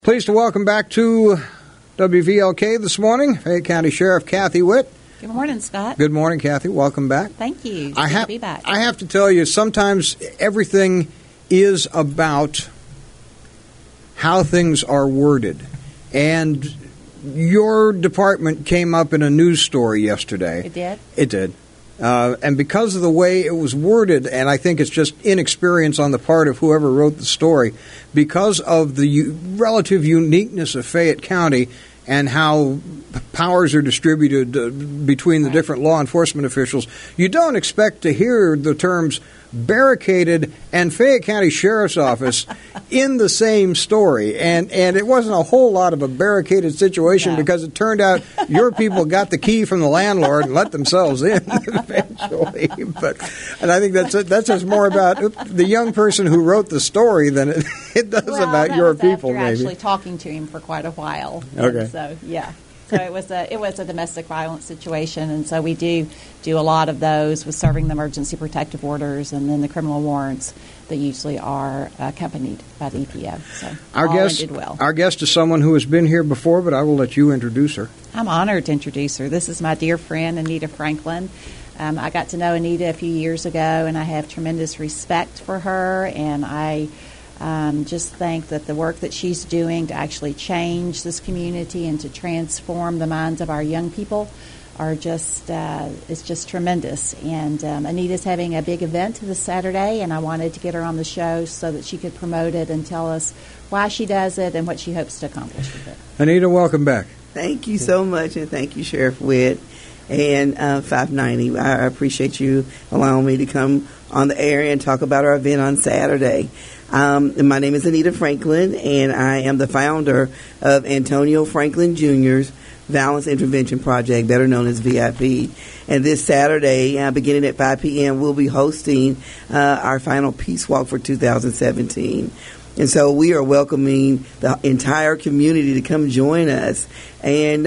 Pleased to welcome back to WVLK this morning, Fayette County Sheriff Kathy Witt. Good morning, Scott. Good morning, Kathy. Welcome back. Thank you. Good to be back. I have to tell you, sometimes everything is about how things are worded. And your department came up in a news story yesterday. It did? It did. And because of the way it was worded, and I think it's just inexperience on the part of whoever wrote the story, because of the relative uniqueness of Fayette County and how powers are distributed between the different law enforcement officials, you don't expect to hear the terms barricaded and Fayette County Sheriff's Office in the same story. And it wasn't a whole lot of a barricaded situation because it turned out your people got the key from the landlord and let themselves in eventually. And I think that says more about the young person who wrote the story than it does about your people, maybe. Actually talking to him for quite a while. Okay. So, yeah. So it was a domestic violence situation, and so we do a lot of those with serving the emergency protective orders and then the criminal warrants that usually are accompanied by the EPO. So our guest is someone who has been here before, but I will let you introduce her. I'm honored to introduce her. This is my dear friend, Anita Franklin. I got to know Anita a few years ago, and I have tremendous respect for her, and I just think that the work that she's doing to actually change this community and to transform the minds of our young people are just it's just tremendous. And Anita's having a big event this Saturday, and I wanted to get her on the show so that she could promote it and tell us why she does it and what she hopes to accomplish with it. Anita, welcome back. Thank you so much, and thank you, Sheriff Witt and 590. I appreciate you allowing me to come on the air and talk about our event on Saturday. My name is Anita Franklin, and I am the founder of Antonio Franklin Jr.'s Violence Intervention Project, better known as VIP. And this Saturday, beginning at 5 p.m., we'll be hosting our final Peace Walk for 2017. And so we are welcoming the entire community to come join us. And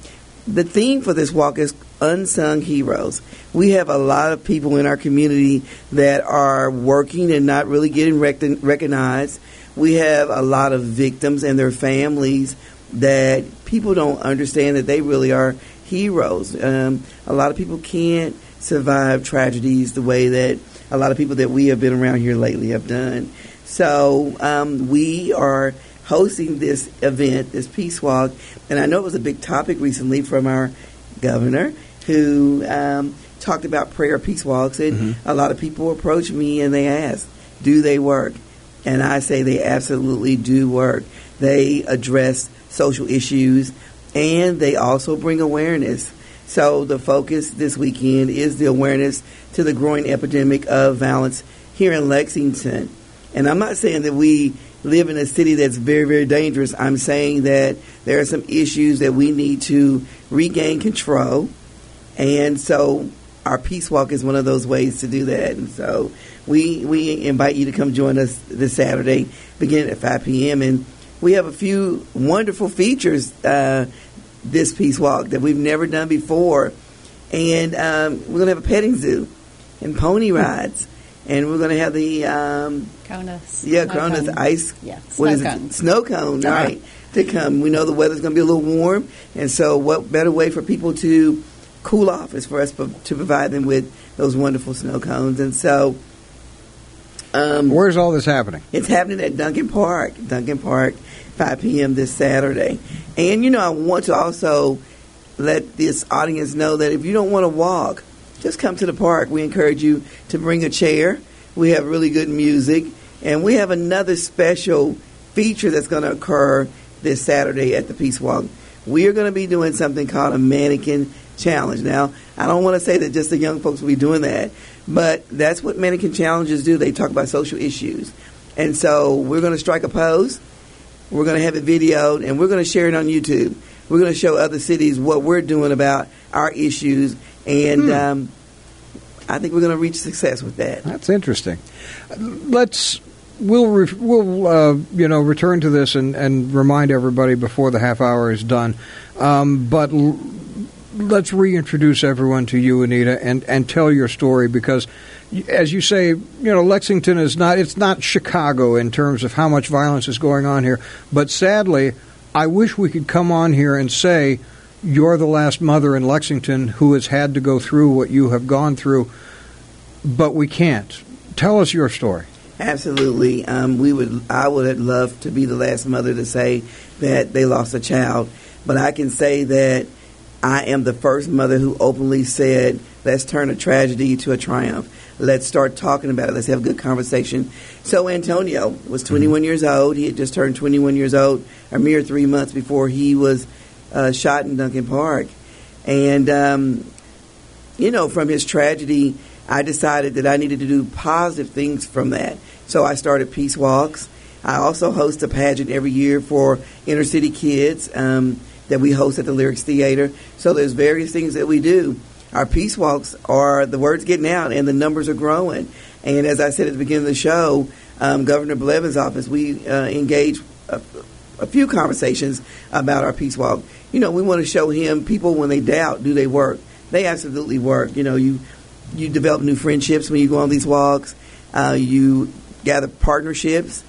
the theme for this walk is Unsung Heroes. We have a lot of people in our community that are working and not really getting recognized. We have a lot of victims and their families that people don't understand that they really are heroes. A lot of people can't survive tragedies the way that a lot of people that we have been around here lately have done. So we are hosting this event, this Peace Walk, and I know it was a big topic recently from our governor who talked about prayer peace walks, and a lot of people approach me and they ask, do they work? And I say they absolutely do work. They address social issues, and they also bring awareness. So the focus this weekend is the awareness to the growing epidemic of violence here in Lexington. And I'm not saying that we live in a city that's very, very dangerous. I'm saying that there are some issues that we need to regain control. And so our Peace Walk is one of those ways to do that. And so we invite you to come join us this Saturday, beginning at 5 p.m. And we have a few wonderful features this Peace Walk that we've never done before. And we're going to have a petting zoo and pony rides. And we're going to have the Cronus. Yeah, Cronus ice. Yeah, Snow cone, right, to come. We know the weather's going to be a little warm, and so what better way for people to cool off is for us to provide them with those wonderful snow cones. And so where's all this happening? It's happening at Duncan Park, 5 p.m. this Saturday. And, I want to also let this audience know that if you don't want to walk, just come to the park. We encourage you to bring a chair. We have really good music. And we have another special feature that's going to occur this Saturday at the Peace Walk. We are going to be doing something called a mannequin challenge. Now, I don't want to say that just the young folks will be doing that, but that's what mannequin challenges do. They talk about social issues. And so we're going to strike a pose. We're going to have it videoed, and we're going to share it on YouTube. We're going to show other cities what we're doing about our issues. And I think we're going to reach success with that. That's interesting. We'll return to this and remind everybody before the half hour is done. But let's reintroduce everyone to you, Anita, and tell your story, because as you say, Lexington is it's not Chicago in terms of how much violence is going on here. But sadly, I wish we could come on here and say, you're the last mother in Lexington who has had to go through what you have gone through, but we can't. Tell us your story. Absolutely. I would have loved to be the last mother to say that they lost a child, but I can say that I am the first mother who openly said, let's turn a tragedy to a triumph. Let's start talking about it. Let's have a good conversation. So Antonio was 21 years old. He had just turned 21 years old a mere 3 months before he was shot in Duncan Park. And, from his tragedy, I decided that I needed to do positive things from that. So I started Peace Walks. I also host a pageant every year for inner city kids that we host at the Lyrics Theater. So there's various things that we do. Our Peace Walks are the word's getting out and the numbers are growing. And as I said at the beginning of the show, Governor Blevin's office, we engage a few conversations about our Peace Walk. We want to show him people when they doubt, do they work? They absolutely work. You develop new friendships when you go on these walks. You gather partnerships.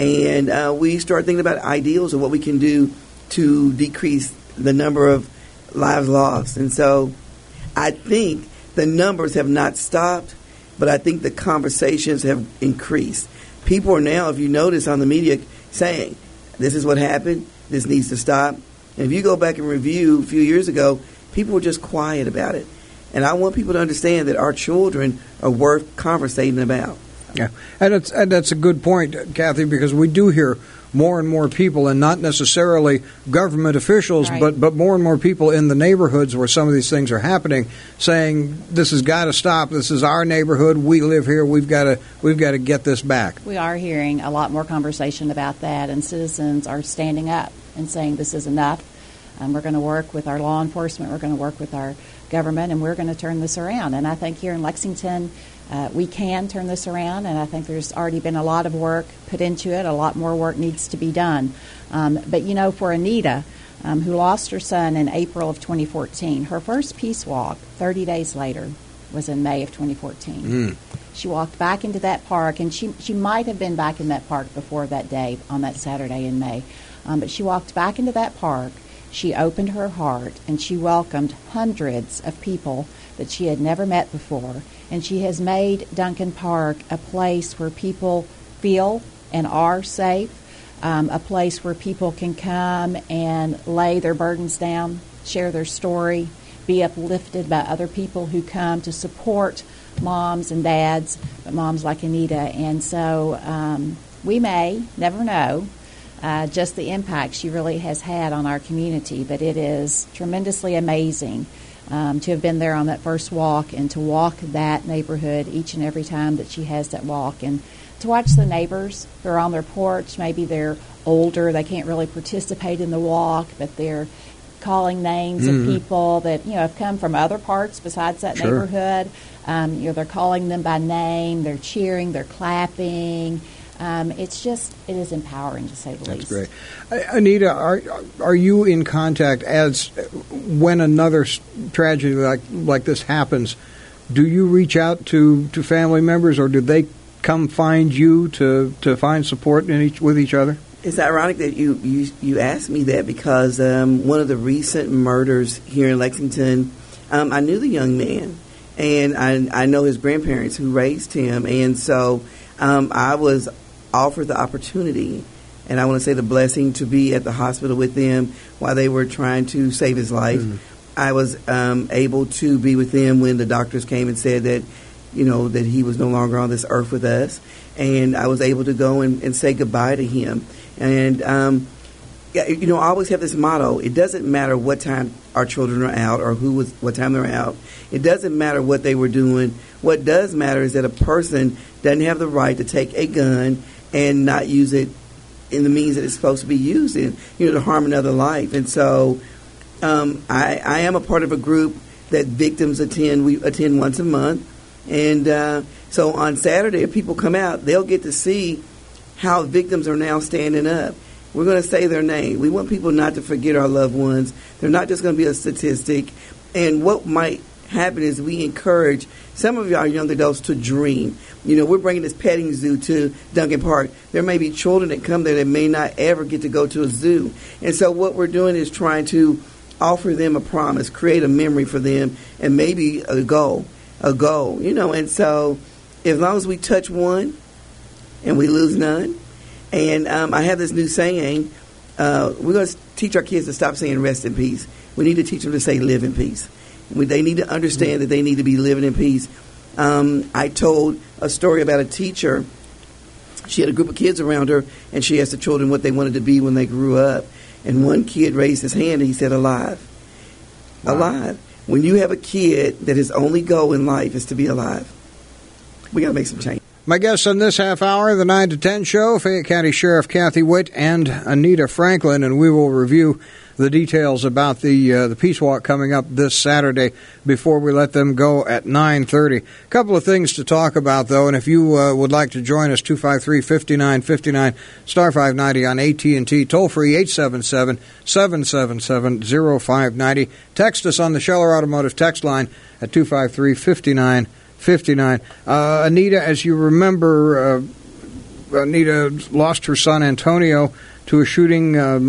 And we start thinking about ideals of what we can do to decrease the number of lives lost. And so I think the numbers have not stopped, but I think the conversations have increased. People are now, if you notice on the media, saying, this is what happened, this needs to stop. And if you go back and review a few years ago, people were just quiet about it. And I want people to understand that our children are worth conversating about. Yeah, and that's a good point, Kathy, because we do hear more and more people, and not necessarily government officials, right, but more and more people in the neighborhoods where some of these things are happening, saying this has got to stop. This is our neighborhood. We live here. We've got to get this back. We are hearing a lot more conversation about that, and citizens are standing up and saying this is enough. We're going to work with our law enforcement. We're going to work with our government, and we're going to turn this around. And I think here in Lexington, we can turn this around, and I think there's already been a lot of work put into it. A lot more work needs to be done. But, for Anita, who lost her son in April of 2014, her first peace walk 30 days later was in May of 2014. She walked back into that park, and she might have been back in that park before that day, on that Saturday in May. But she walked back into that park. She opened her heart, and she welcomed hundreds of people that she had never met before. And she has made Duncan Park a place where people feel and are safe, a place where people can come and lay their burdens down, share their story, be uplifted by other people who come to support moms and dads, but moms like Anita. And so we may never know just the impact she really has had on our community, but it is tremendously amazing to have been there on that first walk and to walk that neighborhood each and every time that she has that walk, and to watch the neighbors who are on their porch. Maybe they're older, they can't really participate in the walk, but they're calling names of people that have come from other parts besides that neighborhood. They're calling them by name, they're cheering, they're clapping. It is empowering, to say the least. That's great. Anita, are you in contact as when another tragedy like this happens? Do you reach out to family members, or do they come find you to find support with each other? It's ironic that you asked me that, because one of the recent murders here in Lexington, I knew the young man, and I know his grandparents who raised him, and so I was offered the opportunity, and I want to say the blessing, to be at the hospital with them while they were trying to save his life. I was able to be with them when the doctors came and said that, that he was no longer on this earth with us, and I was able to go and say goodbye to him. And I always have this motto: it doesn't matter what time our children are out or what time they're out. It doesn't matter what they were doing. What does matter is that a person doesn't have the right to take a gun and not use it in the means that it's supposed to be used in, to harm another life. And so I am a part of a group that victims attend. We attend once a month. And so on Saturday, if people come out, they'll get to see how victims are now standing up. We're going to say their name. We want people not to forget our loved ones. They're not just going to be a statistic. And what might happen is we encourage some of our young adults to dream. We're bringing this petting zoo to Duncan Park. There may be children that come there that may not ever get to go to a zoo. And so what we're doing is trying to offer them a promise, create a memory for them, and maybe a goal, And so as long as we touch one and we lose none, and I have this new saying, we're going to teach our kids to stop saying rest in peace. We need to teach them to say live in peace. They need to understand that they need to be living in peace. I told a story about a teacher. She had a group of kids around her, and she asked the children what they wanted to be when they grew up. And one kid raised his hand, and he said, alive. Wow. Alive. When you have a kid that his only goal in life is to be alive, we got to make some change. My guests on this half hour of the 9 to 10 show, Fayette County Sheriff Kathy Witt and Anita Franklin, and we will review the details about the Peace Walk coming up this Saturday before we let them go at 9:30. A couple of things to talk about, though, and if you would like to join us, 253-5959, star 590 on AT&T, toll-free 877-777-0590. Text us on the Scheller Automotive text line at 253-5959. Anita, as you remember, Anita lost her son Antonio to a shooting in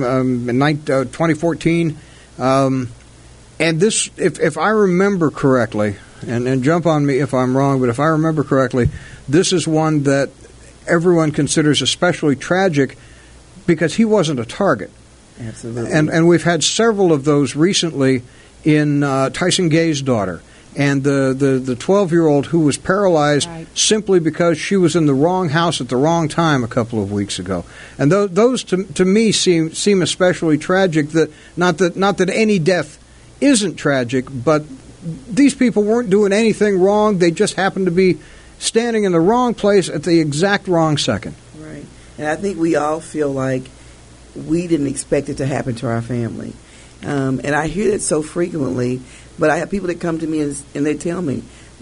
2014. And this, if I remember correctly, and jump on me if I'm wrong, but if I remember correctly, this is one that everyone considers especially tragic because he wasn't a target. Absolutely. And we've had several of those recently in Tyson Gay's daughter. And the 12-year-old who was paralyzed simply because she was in the wrong house at the wrong time a couple of weeks ago. And those to me seem especially tragic. That not that any death isn't tragic, but these people weren't doing anything wrong. They just happened to be standing in the wrong place at the exact wrong second. Right. And I think we all feel like we didn't expect it to happen to our family. And I hear that so frequently. But I have people that come to me and they tell me,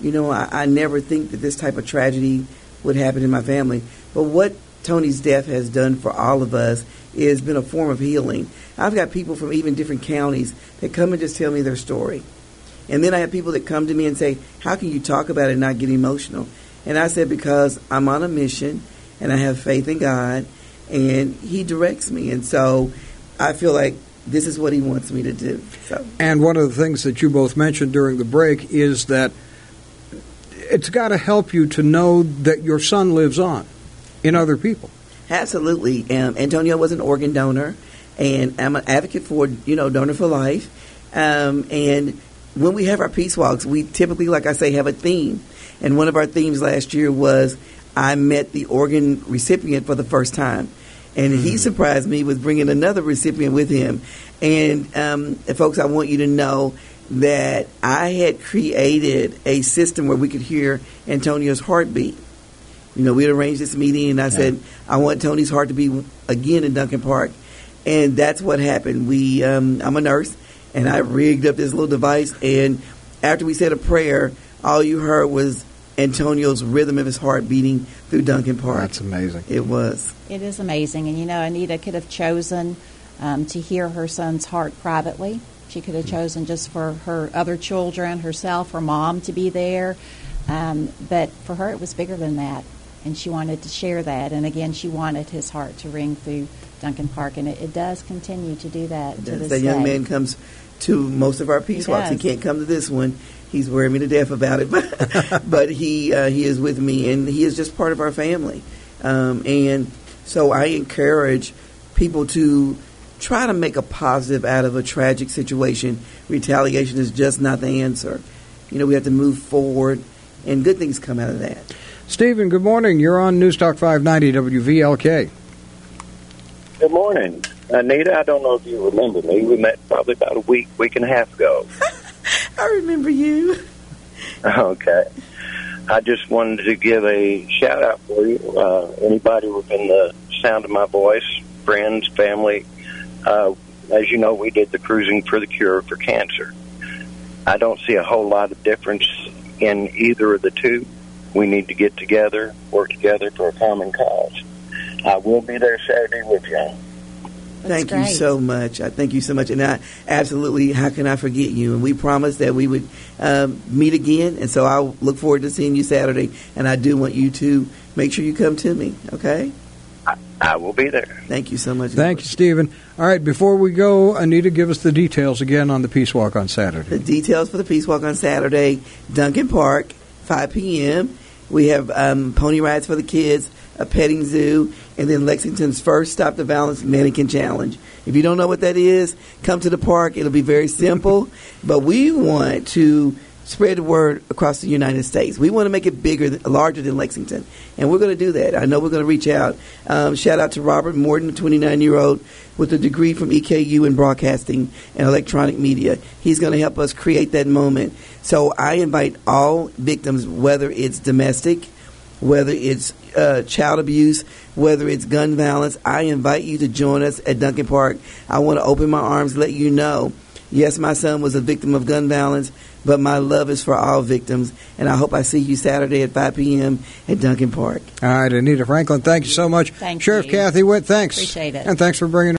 I never think that this type of tragedy would happen in my family. But what Tony's death has done for all of us is been a form of healing. I've got people from even different counties that come and just tell me their story. And then I have people that come to me and say, how can you talk about it and not get emotional? And I said, because I'm on a mission and I have faith in God and He directs me. And so I feel like this is what He wants me to do. So. And one of the things that you both mentioned during the break is that it's got to help you to know that your son lives on in other people. Absolutely. Antonio was an organ donor, and I'm an advocate for, Donor for Life. And when we have our peace walks, we typically, like I say, have a theme. And one of our themes last year was I met the organ recipient for the first time. And he surprised me with bringing another recipient with him. And folks, I want you to know that I had created a system where we could hear Antonio's heartbeat. We had arranged this meeting, and I said, I want Tony's heart to beat again in Duncan Park. And that's what happened. I'm a nurse, and I rigged up this little device. And after we said a prayer, all you heard was Antonio's rhythm of his heart beating through Duncan Park. That's amazing. It was. It is amazing. And, Anita could have chosen to hear her son's heart privately. She could have chosen just for her other children, herself, her mom to be there. But for her, it was bigger than that. And she wanted to share that. And, again, she wanted his heart to ring through Duncan Park. And it does continue to do that to this day. That young man comes to most of our peace walks. He can't come to this one. He's wearing me to death about it, but he is with me, and he is just part of our family. And so I encourage people to try to make a positive out of a tragic situation. Retaliation is just not the answer. We have to move forward, and good things come out of that. Stephen, good morning. You're on News Talk 590 WVLK. Good morning. Anita, I don't know if you remember me. We met probably about a week and a half ago. I remember you. Okay. I just wanted to give a shout-out for you. Anybody within the sound of my voice, friends, family. As you know, we did the Cruising for the Cure for cancer. I don't see a whole lot of difference in either of the two. We need to get together, work together for a common cause. I will be there Saturday with you. Thank you great. so much. I thank you so much. And I absolutely, how can I forget you? And we promised that we would meet again. And so I'll look forward to seeing you Saturday. And I do want you to make sure you come to me, okay? I will be there. Thank you so much. Thank you, Stephen. All right, before we go, Anita, give us the details again on the Peace Walk on Saturday. The details for the Peace Walk on Saturday, Duncan Park, 5 p.m. We have pony rides for the kids, a petting zoo, and then Lexington's first Stop the Violence Mannequin Challenge. If you don't know what that is, come to the park. It'll be very simple. But we want to spread the word across the United States. We want to make it bigger, larger than Lexington. And we're going to do that. I know we're going to reach out. Shout out to Robert Morton, a 29-year-old with a degree from EKU in broadcasting and electronic media. He's going to help us create that moment. So I invite all victims, whether it's domestic, whether it's child abuse, whether it's gun violence, I invite you to join us at Duncan Park. I want to open my arms, let you know, yes, my son was a victim of gun violence, but my love is for all victims, and I hope I see you Saturday at 5 p.m. at Duncan Park. All right, Anita Franklin, thank you so much. Thank Sheriff you. Kathy Witt, thanks. Appreciate it. And thanks for bringing